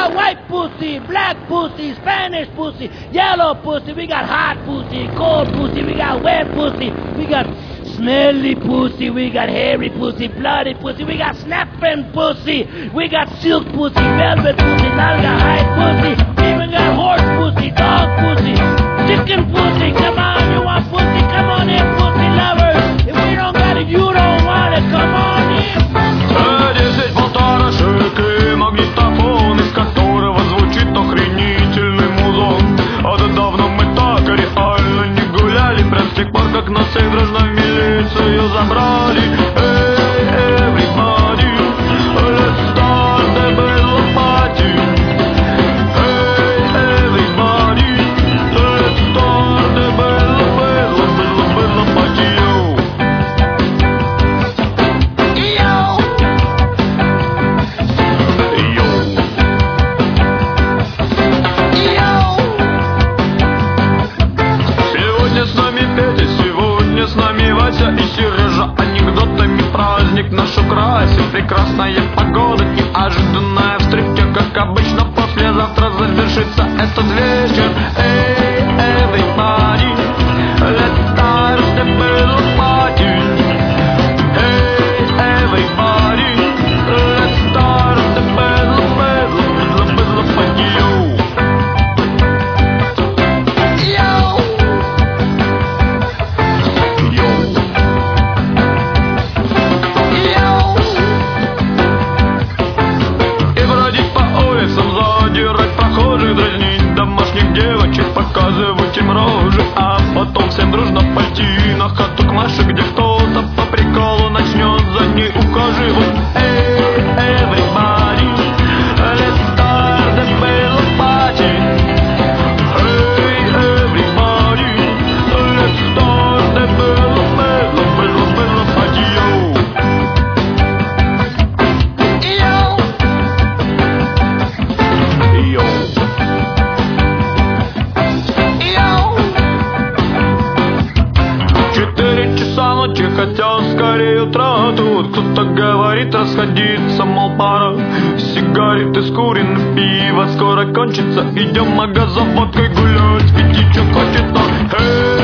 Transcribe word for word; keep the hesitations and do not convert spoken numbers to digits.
got white pussy, black pussy, Spanish pussy, yellow pussy. We got hot pussy, cold pussy. We got wet pussy. We got smelly pussy. We got hairy pussy, bloody pussy. We got snapping pussy. We got silk pussy, velvet pussy, nalga high pussy. We even got horse pussy, dog pussy, chicken pussy. Come on, you want pussy? Come on in, pussy lovers. If we don't got it, you don't want it. Come on in. Десять полторашек и магнитофон, из которого звучит охренительный музон. А да давно мы так реально не гуляли, прям с тех пор, как нас всех дружно в милицию забрали. Эй, everybody, let's start the battle party. Эй, everybody, let's start the battle, battle, battle, battle party. С нами Вася и Сережа, анекдотами праздник наш украсит. Прекрасная погода, неожиданная встреча, как обычно послезавтра завершится этот вечер. Эй, everybody, let's start the battle party. Эй, everybody, let's start the battle, battle, battle, battle party. Дразнить домашних девочек, показывать им рожи, а потом всем дружно пойти на хату к Маше, где кто-то по приколу начнет за ней ухаживать. Эй, everybody, let's start the battle party. Эй, everybody, let's start the battle, battle, battle, battle party. Yo. Ночи, хотя скорее утра. Тут кто-то говорит расходиться, мол, пора. Сигареты скурены, пиво скоро кончится. Идем в магазин водкой гулять, веди, что хочет нам.